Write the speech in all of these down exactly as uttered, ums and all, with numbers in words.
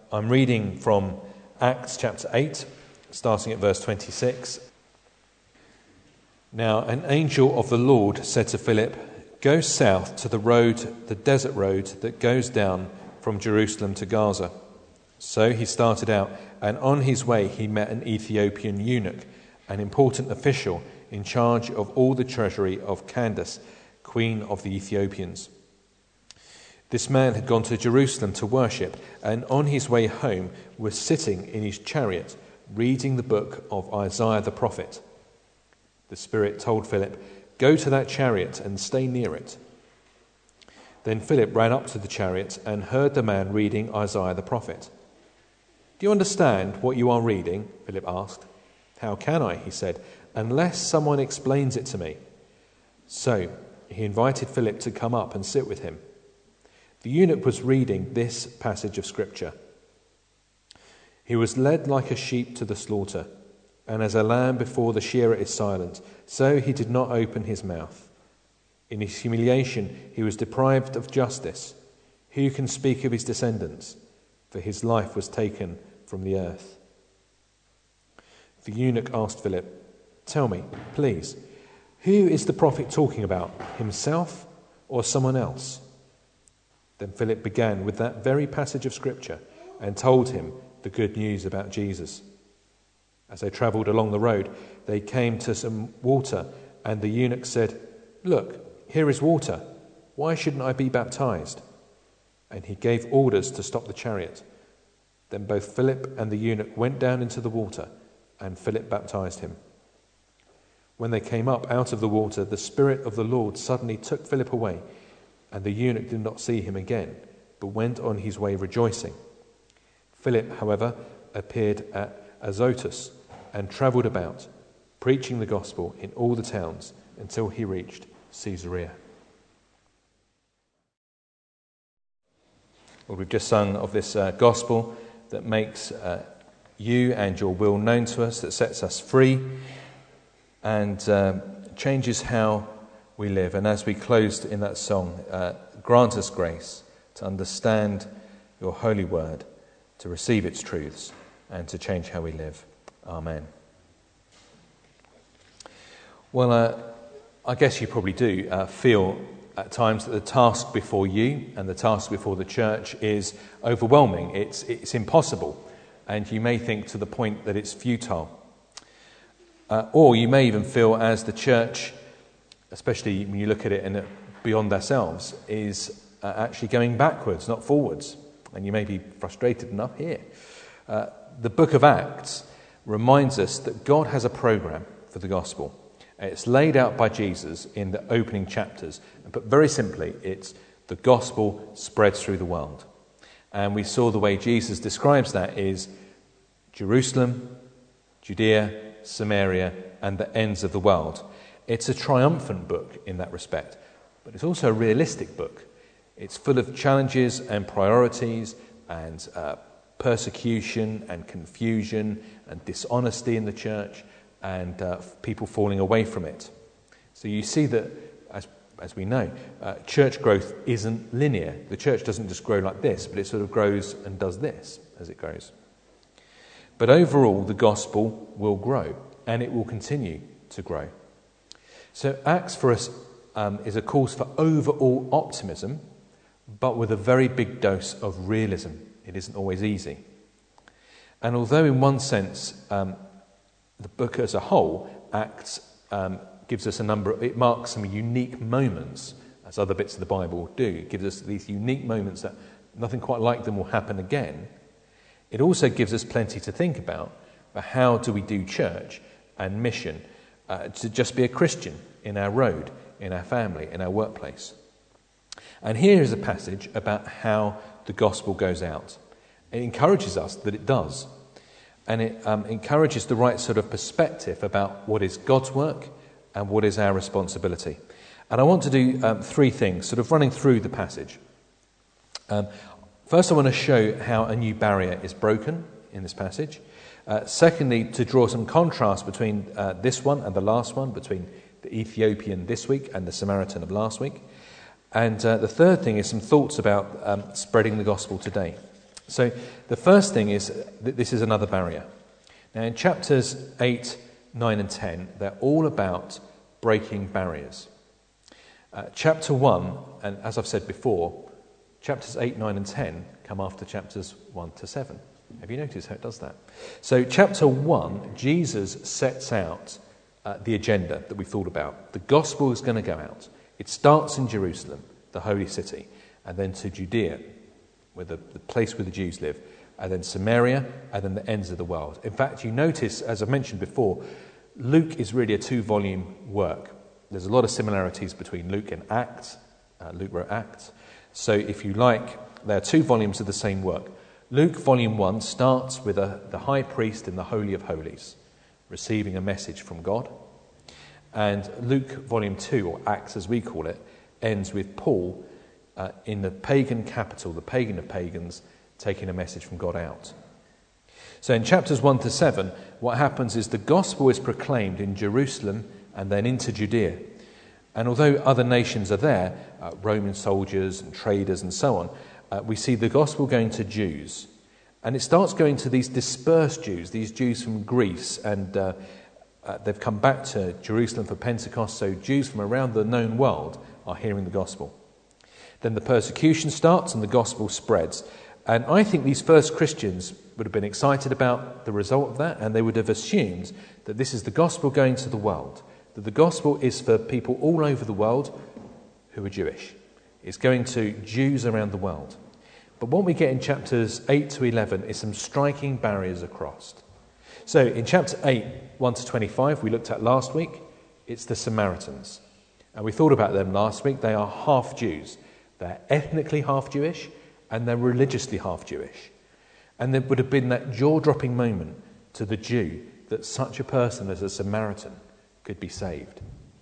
I'm reading from Acts chapter eight, starting at verse twenty-six. Now an angel of the Lord said to Philip, "Go south to the road, the desert road that goes down from Jerusalem to Gaza." So he started out, and on his way he met an Ethiopian eunuch, an important official in charge of all the treasury of Candace, queen of the Ethiopians. This man had gone to Jerusalem to worship, and on his way home was sitting in his chariot, reading the book of Isaiah the prophet. The Spirit told Philip, "Go to that chariot and stay near it." Then Philip ran up to the chariot and heard the man reading Isaiah the prophet. "Do you understand what you are reading?" Philip asked. "How can I," he said, "unless someone explains it to me?" So he invited Philip to come up and sit with him. The eunuch was reading this passage of Scripture. "He was led like a sheep to the slaughter, and as a lamb before the shearer is silent, so he did not open his mouth. In his humiliation he was deprived of justice. Who can speak of his descendants? For his life was taken from the earth." The eunuch asked Philip, "Tell me, please, who is the prophet talking about, himself or someone else?" Then Philip began with that very passage of Scripture and told him the good news about Jesus. As they travelled along the road, they came to some water, and the eunuch said, "Look, here is water. Why shouldn't I be baptized?" And he gave orders to stop the chariot. Then both Philip and the eunuch went down into the water, and Philip baptized him. When they came up out of the water, the Spirit of the Lord suddenly took Philip away, and the eunuch did not see him again, but went on his way rejoicing. Philip, however, appeared at Azotus and travelled about, preaching the gospel in all the towns until he reached Caesarea. Well, we've just sung of this uh, gospel that makes uh, you and your will known to us, that sets us free and uh, changes how we live. And as we closed in that song, uh, grant us grace to understand your holy word, to receive its truths, and to change how we live. Amen. Well, uh, I guess you probably do uh, feel at times that the task before you and the task before the church is overwhelming. It's, it's impossible, and you may think to the point that it's futile. Uh, or you may even feel as the church, especially when you look at it and beyond ourselves, is uh, actually going backwards, not forwards. And you may be frustrated enough here. Uh, the book of Acts reminds us that God has a program for the gospel. It's laid out by Jesus in the opening chapters. But very simply, it's the gospel spreads through the world. And we saw the way Jesus describes that is Jerusalem, Judea, Samaria, and the ends of the world. It's a triumphant book in that respect, but it's also a realistic book. It's full of challenges and priorities and uh, persecution and confusion and dishonesty in the church and uh, people falling away from it. So you see that, as as we know, uh, church growth isn't linear. The church doesn't just grow like this, but it sort of grows and does this as it grows. But overall, the gospel will grow, and it will continue to grow. So Acts for us um, is a course for overall optimism, but with a very big dose of realism. It isn't always easy. And although in one sense, um, the book as a whole, Acts, um, gives us a number of, it marks some unique moments, as other bits of the Bible do. It gives us these unique moments that nothing quite like them will happen again. It also gives us plenty to think about, but how do we do church and mission, uh, to just be a Christian in our road, in our family, in our workplace. And here is a passage about how the gospel goes out. It encourages us that it does. And it um, encourages the right sort of perspective about what is God's work and what is our responsibility. And I want to do um, three things, sort of running through the passage. Um, first, I want to show how a new barrier is broken in this passage. Uh, secondly, to draw some contrast between uh, this one and the last one, between the Ethiopian this week and the Samaritan of last week. And uh, the third thing is some thoughts about um, spreading the gospel today. So the first thing is that this is another barrier. Now in chapters eight, nine and ten, they're all about breaking barriers. Uh, chapter one, and as I've said before, chapters eight, nine and ten come after chapters one to seven. Have you noticed how it does that? So chapter one, Jesus sets out uh, the agenda that we thought about. The gospel is going to go out. It starts in Jerusalem, the holy city, and then to Judea, where the, the place where the Jews live, and then Samaria, and then the ends of the world. In fact, you notice, as I mentioned before, Luke is really a two-volume work. There's a lot of similarities between Luke and Acts. Uh, Luke wrote Acts. So if you like, there are two volumes of the same work. Luke, volume one, starts with a, the high priest in the Holy of Holies, receiving a message from God. And Luke, volume two, or Acts as we call it, ends with Paul uh, in the pagan capital, the pagan of pagans, taking a message from God out. So in chapters one to seven, what happens is the gospel is proclaimed in Jerusalem and then into Judea. And although other nations are there, uh, Roman soldiers and traders and so on, uh, we see the gospel going to Jews. And it starts going to these dispersed Jews, these Jews from Greece, and uh, uh, they've come back to Jerusalem for Pentecost, so Jews from around the known world are hearing the gospel. Then the persecution starts and the gospel spreads. And I think these first Christians would have been excited about the result of that, and they would have assumed that this is the gospel going to the world, that the gospel is for people all over the world who are Jewish. It's going to Jews around the world. But what we get in chapters eight to eleven is some striking barriers are crossed. So in chapter eight, one to twenty-five, we looked at last week, it's the Samaritans. And we thought about them last week. They are half Jews. They're ethnically half Jewish, and they're religiously half Jewish. And there would have been that jaw-dropping moment to the Jew that such a person as a Samaritan could be saved.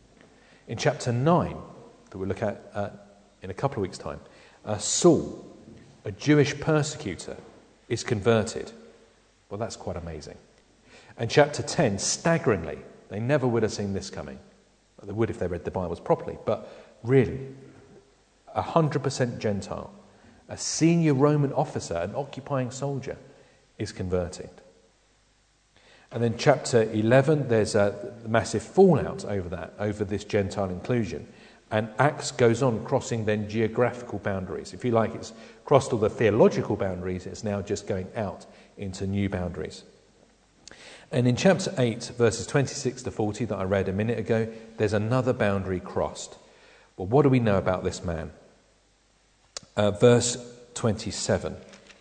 In chapter nine, that we'll look at uh, in a couple of weeks' time, uh, Saul, a Jewish persecutor, is converted. Well, that's quite amazing. And chapter ten, staggeringly, they never would have seen this coming. Well, they would if they read the Bibles properly, but really, one hundred percent Gentile, a senior Roman officer, an occupying soldier, is converted. And then chapter eleven, there's a massive fallout over that, over this Gentile inclusion. And Acts goes on crossing then geographical boundaries. If you like, it's crossed all the theological boundaries, it's now just going out into new boundaries. And in chapter eight, verses twenty-six to forty that I read a minute ago, there's another boundary crossed. Well, what do we know about this man? Uh, verse twenty-seven.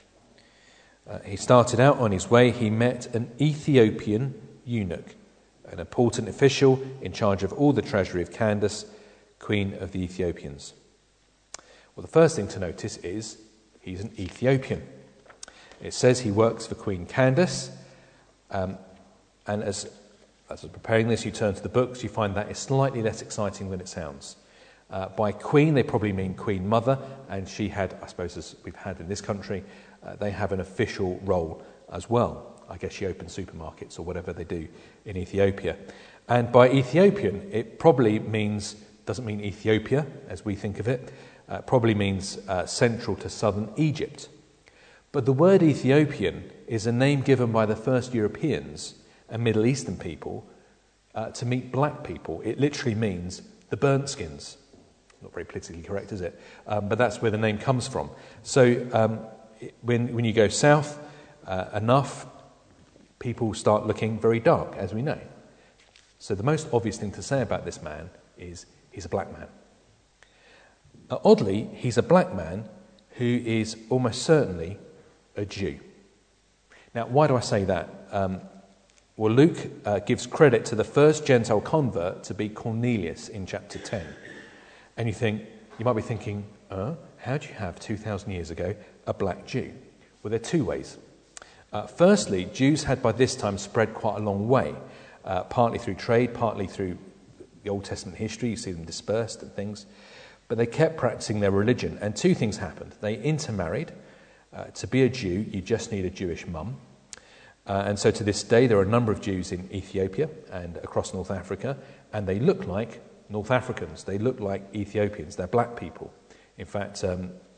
Uh, he started out on his way. He met an Ethiopian eunuch, an important official in charge of all the treasury of Candace, queen of the Ethiopians. Well, the first thing to notice is he's an Ethiopian. It says he works for Queen Candace. Um, and as, as I was preparing this, you turn to the books, you find that it's slightly less exciting than it sounds. Uh, by queen, they probably mean Queen Mother, and she had, I suppose as we've had in this country, uh, they have an official role as well. I guess she opens supermarkets or whatever they do in Ethiopia. And by Ethiopian, it probably means, doesn't mean Ethiopia as we think of it, uh, probably means uh, central to southern Egypt. But the word Ethiopian is a name given by the first Europeans and Middle Eastern people uh, to meet black people. It literally means the burnt skins. Not very politically correct, is it? Um, but that's where the name comes from. So um, when when you go south uh, enough, people start looking very dark, as we know. So the most obvious thing to say about this man is he's a black man. Uh, oddly, he's a black man who is almost certainly a Jew. Now, why do I say that? Um, well, Luke uh, gives credit to the first Gentile convert to be Cornelius in chapter ten. And you think, you might be thinking, uh, how do you have two thousand years ago a black Jew? Well, there are two ways. Uh, firstly, Jews had by this time spread quite a long way, uh, partly through trade, partly through the Old Testament history. You see them dispersed and things. But they kept practicing their religion. And two things happened. They intermarried. Uh, to be a Jew, you just need a Jewish mum. Uh, and so to this day, there are a number of Jews in Ethiopia and across North Africa, and they look like North Africans. They look like Ethiopians. They're black people. In fact, um,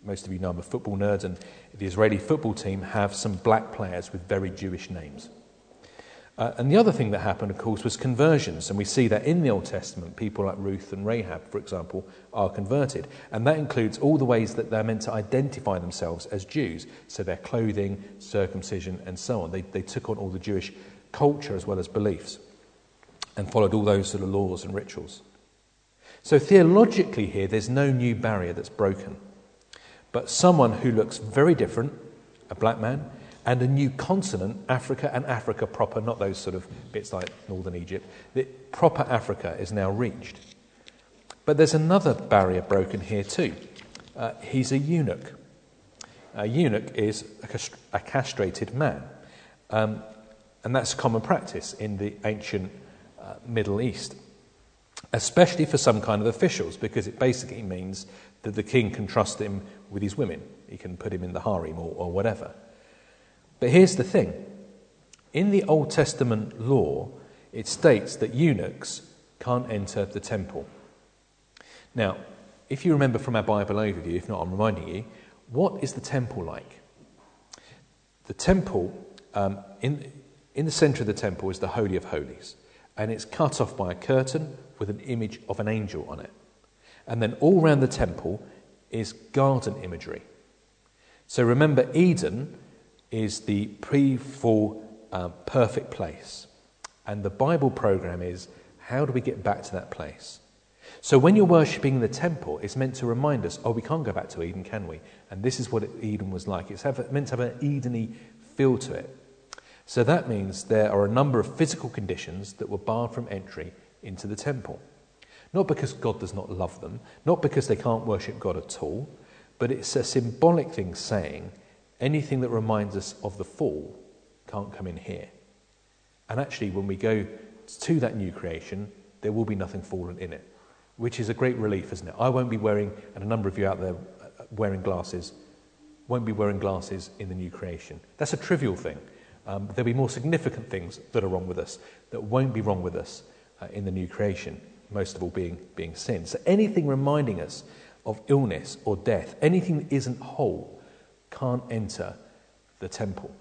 most of you know I'm a football nerd, and the Israeli football team have some black players with very Jewish names. Uh, and the other thing that happened, of course, was conversions. And we see that in the Old Testament, people like Ruth and Rahab, for example, are converted. And that includes all the ways that they're meant to identify themselves as Jews. So their clothing, circumcision, and so on. They, they took on all the Jewish culture as well as beliefs and followed all those sort of laws and rituals. So theologically here, there's no new barrier that's broken. But someone who looks very different, a black man, and a new continent, Africa, and Africa proper, not those sort of bits like northern Egypt, the proper Africa is now reached. But there's another barrier broken here too. Uh, he's a eunuch. A eunuch is a, cast- a castrated man. Um, and that's common practice in the ancient uh, Middle East, especially for some kind of officials, because it basically means that the king can trust him with his women. He can put him in the harem or, or whatever. But here's the thing. In the Old Testament law, it states that eunuchs can't enter the temple. Now, if you remember from our Bible overview, if not, I'm reminding you, what is the temple like? The temple, um, in, in the centre of the temple is the Holy of Holies, and it's cut off by a curtain with an image of an angel on it. And then all around the temple is garden imagery. So remember, Eden is the pre-fall uh, perfect place. And the Bible program is, how do we get back to that place? So when you're worshipping in the temple, it's meant to remind us, oh, we can't go back to Eden, can we? And this is what Eden was like. It's have, meant to have an Eden-y feel to it. So that means there are a number of physical conditions that were barred from entry into the temple. Not because God does not love them, not because they can't worship God at all, but it's a symbolic thing saying, anything that reminds us of the fall can't come in here. And actually, when we go to that new creation, there will be nothing fallen in it, which is a great relief, isn't it? I won't be wearing, and a number of you out there wearing glasses, won't be wearing glasses in the new creation. That's a trivial thing. Um, there'll be more significant things that are wrong with us that won't be wrong with us uh, in the new creation, most of all being, being sin. So anything reminding us of illness or death, anything that isn't whole, can't enter the temple.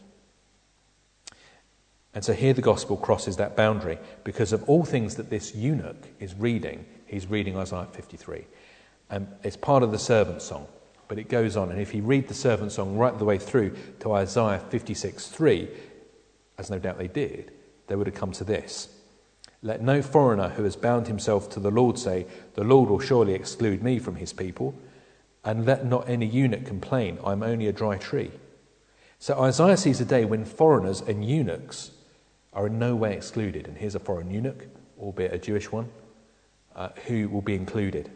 And so here the gospel crosses that boundary because of all things that this eunuch is reading. He's reading Isaiah fifty-three. And it's part of the servant song, but it goes on. And if you read the servant song right the way through to Isaiah fifty-six three, as no doubt they did, they would have come to this. Let no foreigner who has bound himself to the Lord say, the Lord will surely exclude me from his people. And let not any eunuch complain, I'm only a dry tree. So Isaiah sees a day when foreigners and eunuchs are in no way excluded. And here's a foreign eunuch, albeit a Jewish one, uh, who will be included.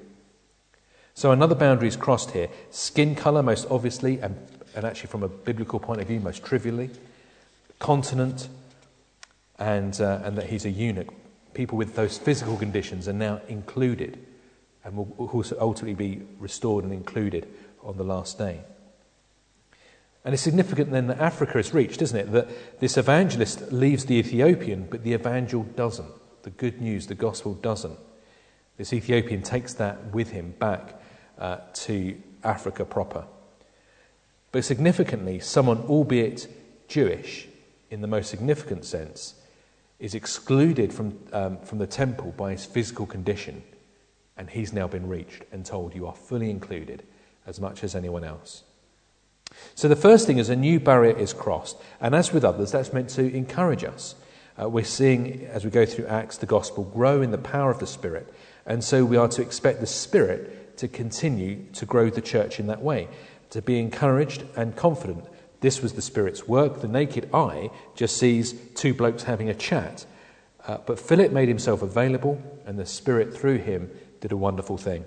So another boundary is crossed here. Skin colour, most obviously, and, and actually from a biblical point of view, most trivially. Continent, and, uh, and that he's a eunuch. People with those physical conditions are now included and will also ultimately be restored and included on the last day. And it's significant then that Africa is reached, isn't it? That this evangelist leaves the Ethiopian, but the evangel doesn't. The good news, the gospel doesn't. This Ethiopian takes that with him back uh, to Africa proper. But significantly, someone, albeit Jewish, in the most significant sense, is excluded from, um, from the temple by his physical condition. And he's now been reached and told you are fully included as much as anyone else. So the first thing is a new barrier is crossed. And as with others, that's meant to encourage us. Uh, we're seeing, as we go through Acts, the gospel grow in the power of the Spirit. And so we are to expect the Spirit to continue to grow the church in that way, to be encouraged and confident. This was the Spirit's work. The naked eye just sees two blokes having a chat. Uh, but Philip made himself available, and the Spirit through him did a wonderful thing.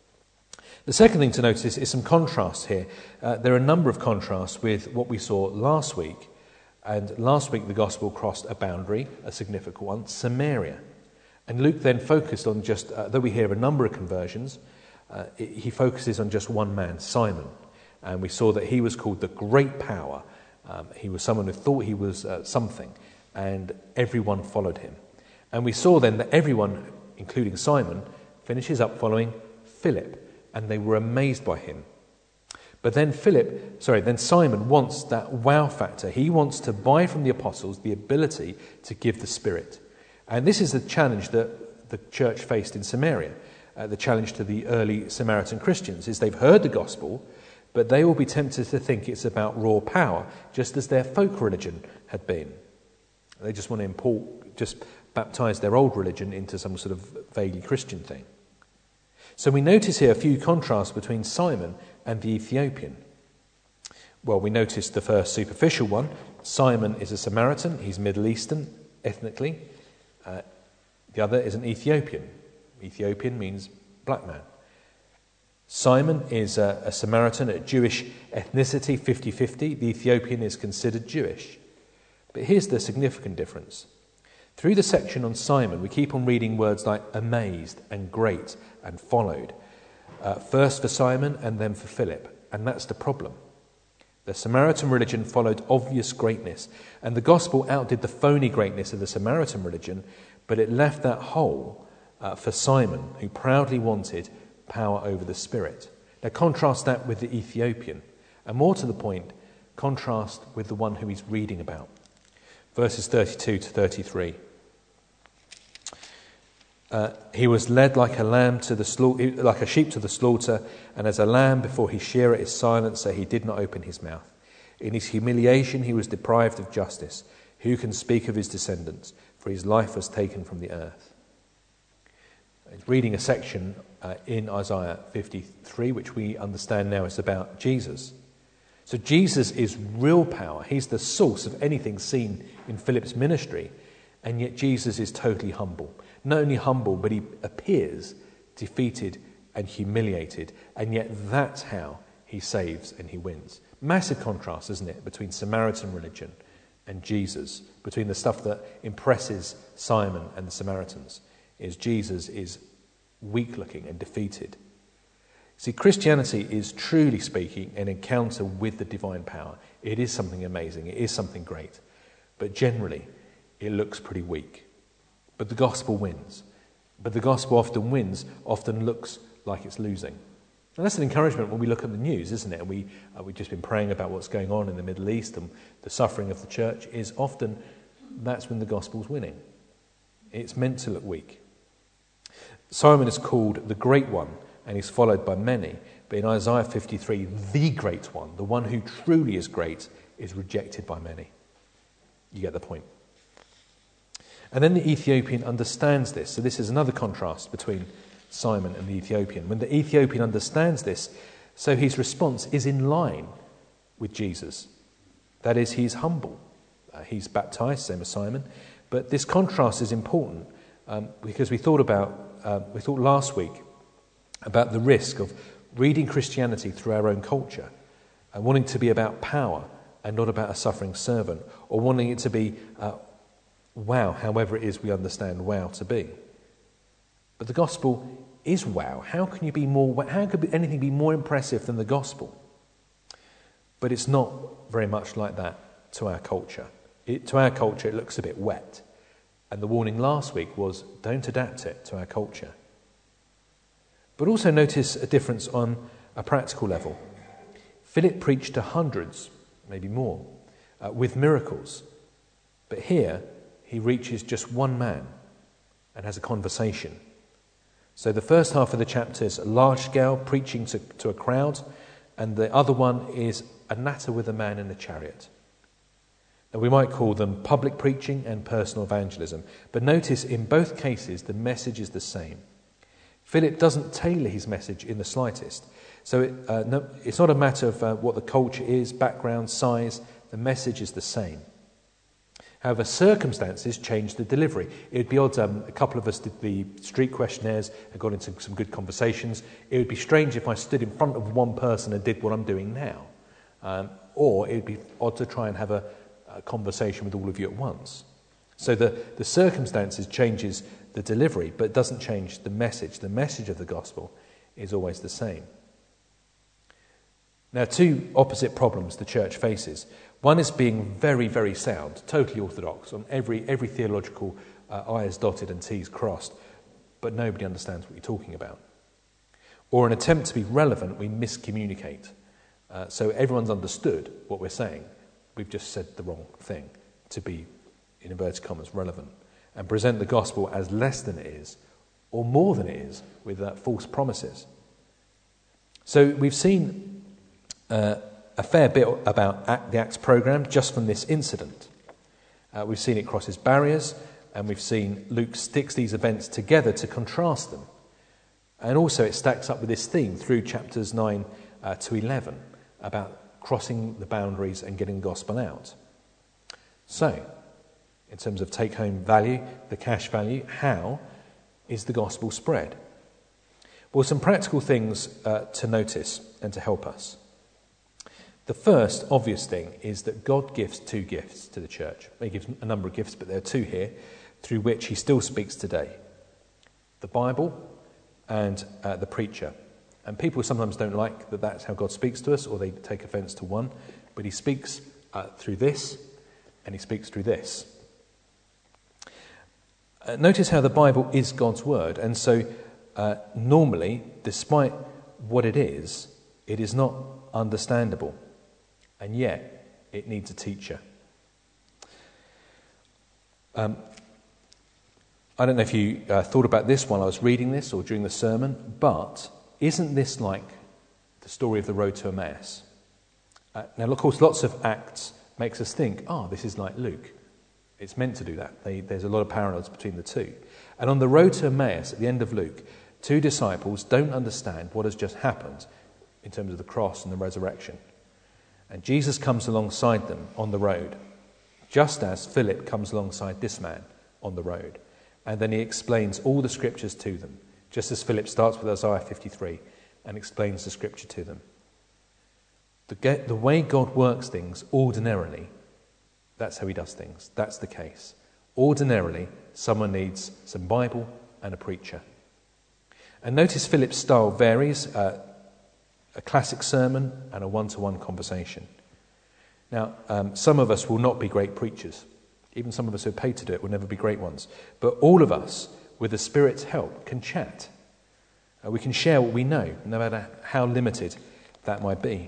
The second thing to notice is some contrasts here. Uh, there are a number of contrasts with what we saw last week. And last week the gospel crossed a boundary, a significant one, Samaria. And Luke then focused on just, uh, though we hear a number of conversions, uh, it, he focuses on just one man, Simon. And we saw that he was called the Great Power. Um, he was someone who thought he was uh, something, and everyone followed him. And we saw then that everyone, including Simon, finishes up following Philip, and they were amazed by him. But then Philip, sorry, then Simon wants that wow factor. He wants to buy from the apostles the ability to give the Spirit. And this is the challenge that the church faced in Samaria. Uh, the challenge to the early Samaritan Christians is they've heard the gospel, but they will be tempted to think it's about raw power, just as their folk religion had been. They just want to import, just baptize their old religion into some sort of vaguely Christian thing. So we notice here a few contrasts between Simon and the Ethiopian. Well, we notice the first superficial one. Simon is a Samaritan. He's Middle Eastern ethnically. Uh, the other is an Ethiopian. Ethiopian means black man. Simon is a, a Samaritan at Jewish ethnicity, fifty-fifty. The Ethiopian is considered Jewish. But here's the significant difference. Through the section on Simon, we keep on reading words like amazed and great and followed. Uh, first for Simon and then for Philip. And that's the problem. The Samaritan religion followed obvious greatness, and the gospel outdid the phony greatness of the Samaritan religion, but it left that hole uh, for Simon, who proudly wanted power over the Spirit. Now contrast that with the Ethiopian, and more to the point, contrast with the one who he's reading about. Verses thirty-two to thirty-three. Uh, he was led like a lamb to the sla- like a sheep to the slaughter, and as a lamb before his shearer is silent, so he did not open his mouth. In his humiliation he was deprived of justice. Who can speak of his descendants? For his life was taken from the earth. Reading a section uh, in Isaiah fifty-three, which we understand now is about Jesus. So Jesus is real power. He's the source of anything seen in Philip's ministry, and yet Jesus is totally humble. Not only humble, but he appears defeated and humiliated, and yet that's how he saves and he wins. Massive contrast, isn't it, between Samaritan religion and Jesus, between the stuff that impresses Simon and the Samaritans, is Jesus is weak-looking and defeated. See, Christianity is, truly speaking, an encounter with the divine power. It is something amazing. It is something great. But generally, it looks pretty weak. But the gospel wins. But the gospel often wins, often looks like it's losing. And that's an encouragement when we look at the news, isn't it? And we, uh, we've just been praying about what's going on in the Middle East and the suffering of the church is often, that's when the gospel's winning. It's meant to look weak. Simon is called the Great One, and he's followed by many. But in Isaiah fifty-three, the Great One, the one who truly is great, is rejected by many. You get the point. And then the Ethiopian understands this. So this is another contrast between Simon and the Ethiopian. When the Ethiopian understands this, so his response is in line with Jesus. That is, he's humble. Uh, he's baptized, same as Simon. But this contrast is important um, because we thought about, uh, we thought last week about the risk of reading Christianity through our own culture and wanting to be about power and not about a suffering servant, or wanting it to be uh, wow, however it is we understand wow to be. But the gospel is wow. How can you be more? How could anything be more impressive than the gospel? But it's not very much like that to our culture. It, to our culture, it looks a bit wet. And the warning last week was, don't adapt it to our culture. But also notice a difference on a practical level. Philip preached to hundreds, maybe more, uh, with miracles. But here, he reaches just one man and has a conversation. So the first half of the chapter is large-scale preaching to, to a crowd, and the other one is a natter with a man in a chariot. Now we might call them public preaching and personal evangelism, but notice in both cases the message is the same. Philip doesn't tailor his message in the slightest. So it, uh, no, it's not a matter of uh, what the culture is, background, size. The message is the same. However, circumstances change the delivery. It would be odd, um, a couple of us did the street questionnaires and got into some good conversations. It would be strange if I stood in front of one person and did what I'm doing now. Um, or it would be odd to try and have a, a conversation with all of you at once. So the, the circumstances changes the delivery, but it doesn't change the message. The message of the gospel is always the same. Now, two opposite problems the church faces. One is being very, very sound, totally orthodox, on every every theological uh, I's dotted and T's crossed, but nobody understands what you're talking about. Or an attempt to be relevant, we miscommunicate. Uh, so everyone's understood what we're saying. We've just said the wrong thing to be, in inverted commas, relevant, and present the gospel as less than it is, or more than it is, with uh, false promises. So we've seen uh, a fair bit about the Acts programme just from this incident. Uh, we've seen it crosses barriers, and we've seen Luke sticks these events together to contrast them. And also it stacks up with this theme through chapters nine uh, to eleven about crossing the boundaries and getting the gospel out. So, in terms of take-home value, the cash value, how is the gospel spread? Well, some practical things uh, to notice and to help us. The first obvious thing is that God gives two gifts to the church. He gives a number of gifts, but there are two here through which he still speaks today. The Bible and uh, the preacher. And people sometimes don't like that that's how God speaks to us, or they take offence to one. But he speaks uh, through this, and he speaks through this. Uh, notice how the Bible is God's word. And so uh, normally, despite what it is, it is not understandable. And yet, it needs a teacher. Um, I don't know if you uh, thought about this while I was reading this or during the sermon, but isn't this like the story of the road to Emmaus? Uh, now, of course, lots of Acts makes us think, oh, this is like Luke. It's meant to do that. They, there's a lot of parallels between the two. And on the road to Emmaus, at the end of Luke, two disciples don't understand what has just happened in terms of the cross and the resurrection. And Jesus comes alongside them on the road, just as Philip comes alongside this man on the road. And then he explains all the scriptures to them, just as Philip starts with Isaiah fifty-three and explains the scripture to them. The, the way God works things ordinarily, that's how he does things. That's the case. Ordinarily, someone needs some Bible and a preacher. And notice Philip's style varies, uh, a classic sermon and a one-to-one conversation. Now, um, some of us will not be great preachers. Even some of us who are paid to do it will never be great ones. But all of us, with the Spirit's help, can chat. Uh, we can share what we know, no matter how limited that might be.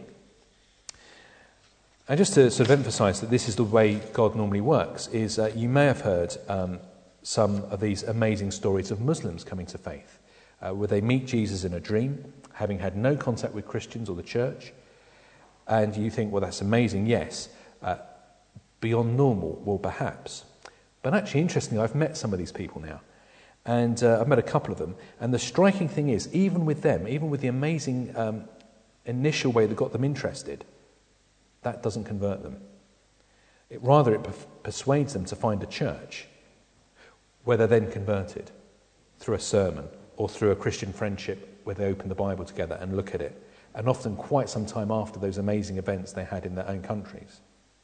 And just to sort of emphasise that this is the way God normally works, is uh, you may have heard um, some of these amazing stories of Muslims coming to faith, uh, where they meet Jesus in a dream, having had no contact with Christians or the church, and you think, well, that's amazing, yes. Uh, beyond normal, well, perhaps. But actually, interestingly, I've met some of these people now, and uh, I've met a couple of them, and the striking thing is, even with them, even with the amazing um, initial way that got them interested, that doesn't convert them. It, rather, it per- persuades them to find a church where they're then converted through a sermon or through a Christian friendship where they open the Bible together and look at it, and often quite some time after those amazing events they had in their own countries.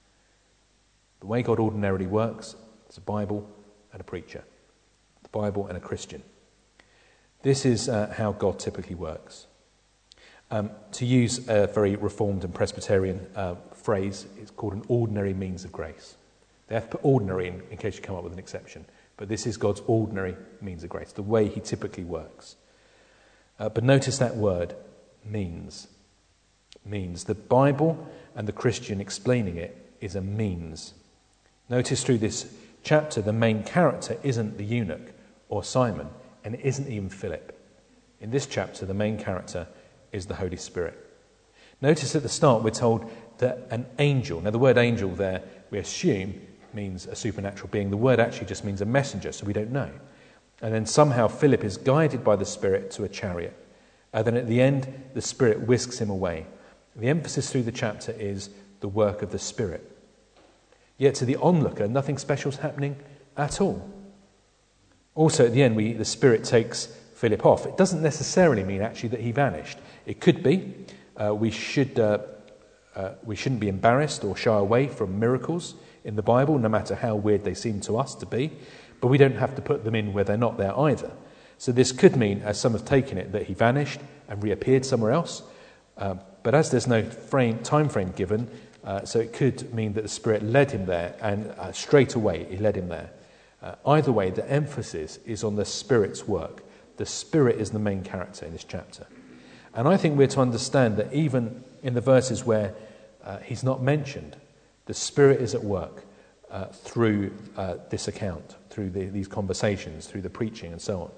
The way God ordinarily works is a Bible and a preacher, the Bible and a Christian. This is uh, how God typically works. Um, to use a very Reformed and Presbyterian uh, phrase, it's called an ordinary means of grace. They have to put ordinary in, in case you come up with an exception. But this is God's ordinary means of grace, the way he typically works. Uh, but notice that word, means. Means. The Bible and the Christian explaining it is a means. Notice through this chapter, the main character isn't the eunuch or Simon, and it isn't even Philip. In this chapter, the main character is the Holy Spirit. Notice at the start we're told that an angel, now the word angel there we assume means a supernatural being. The word actually just means a messenger, so we don't know. And then somehow Philip is guided by the Spirit to a chariot. And then at the end, the Spirit whisks him away. The emphasis through the chapter is the work of the Spirit. Yet to the onlooker, nothing special is happening at all. Also at the end, we, the Spirit takes Philip off. It doesn't necessarily mean actually that he vanished. It could be. Uh, we should uh, uh, we shouldn't be embarrassed or shy away from miracles in the Bible, no matter how weird they seem to us to be. But we don't have to put them in where they're not there either. So this could mean, as some have taken it, that he vanished and reappeared somewhere else. Uh, but as there's no frame, time frame given, uh, so it could mean that the Spirit led him there, and uh, straight away he led him there. Uh, either way, the emphasis is on the Spirit's work. The Spirit is the main character in this chapter. And I think we're to understand that even in the verses where uh, he's not mentioned, the Spirit is at work uh, through uh, this account, through the, these conversations, through the preaching and so on.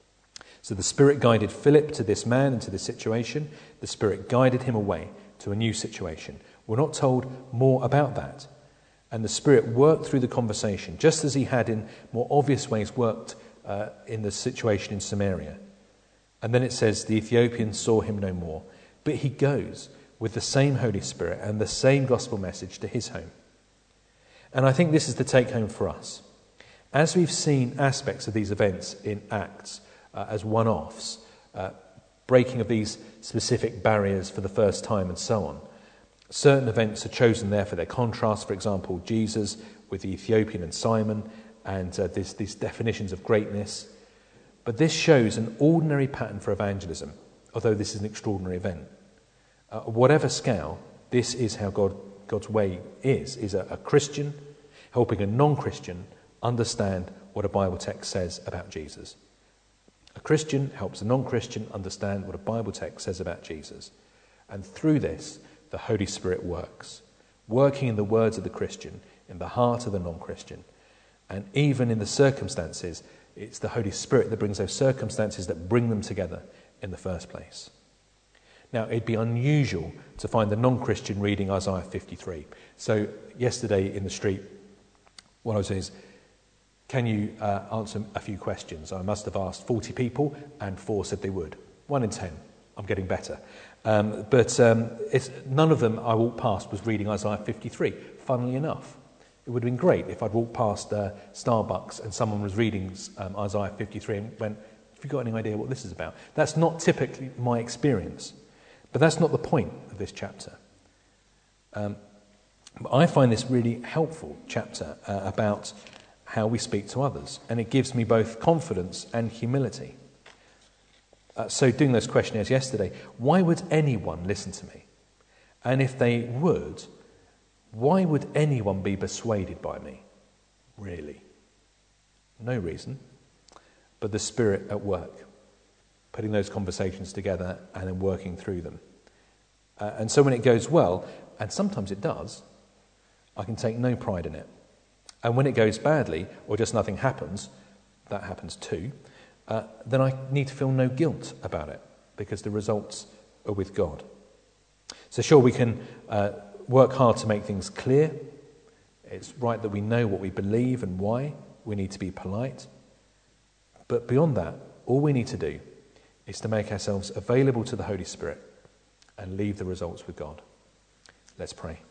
So the Spirit guided Philip to this man and to this situation. The Spirit guided him away to a new situation. We're not told more about that. And the Spirit worked through the conversation, just as he had in more obvious ways worked uh, in the situation in Samaria. And then it says, the Ethiopians saw him no more. But he goes with the same Holy Spirit and the same gospel message to his home. And I think this is the take home for us. As we've seen aspects of these events in Acts uh, as one-offs, uh, breaking of these specific barriers for the first time and so on, certain events are chosen there for their contrast. For example, Jesus with the Ethiopian and Simon, and uh, this, these definitions of greatness. But this shows an ordinary pattern for evangelism, although this is an extraordinary event. Uh, whatever scale, this is how God, God's way is, is a, a Christian helping a non-Christian understand what a Bible text says about Jesus. A Christian helps a non-Christian understand what a Bible text says about Jesus. And through this, the Holy Spirit works, working in the words of the Christian, in the heart of the non-Christian. And even in the circumstances, it's the Holy Spirit that brings those circumstances that bring them together in the first place. Now, it'd be unusual to find the non-Christian reading Isaiah fifty-three. So yesterday in the street, what I was saying is, can you uh, answer a few questions? I must have asked forty people, and four said they would. One in ten. I'm getting better. Um, but um, it's, none of them I walked past was reading Isaiah fifty-three, funnily enough. It would have been great if I'd walked past uh, Starbucks and someone was reading um, Isaiah fifty-three and went, have you got any idea what this is about? That's not typically my experience. But that's not the point of this chapter. Um, but I find this really helpful chapter uh, about how we speak to others. And it gives me both confidence and humility. Uh, so doing those questionnaires yesterday, why would anyone listen to me? And if they would, why would anyone be persuaded by me? Really? No reason. But the Spirit at work, putting those conversations together and then working through them. Uh, and so when it goes well, and sometimes it does, I can take no pride in it. And when it goes badly, or just nothing happens, that happens too, uh, then I need to feel no guilt about it, because the results are with God. So sure, we can uh, work hard to make things clear. It's right that we know what we believe and why. We need to be polite. But beyond that, all we need to do is to make ourselves available to the Holy Spirit and leave the results with God. Let's pray.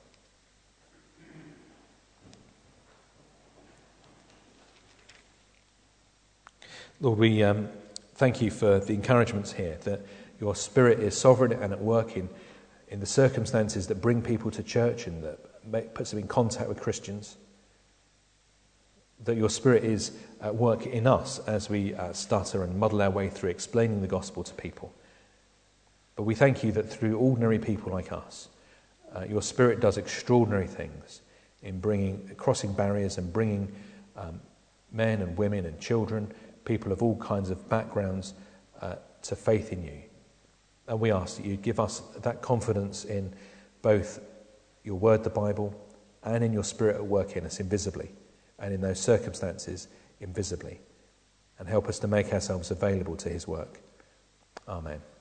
Lord, we um, thank you for the encouragements here, that your Spirit is sovereign and at work in, in the circumstances that bring people to church and that make, puts them in contact with Christians. That your Spirit is at work in us as we uh, stutter and muddle our way through explaining the gospel to people. But we thank you that through ordinary people like us, uh, your Spirit does extraordinary things in bringing, crossing barriers and bringing um, men and women and children, people of all kinds of backgrounds, uh, to faith in you. And we ask that you give us that confidence in both your word, the Bible, and in your Spirit at work in us invisibly, and in those circumstances invisibly, and help us to make ourselves available to his work. Amen.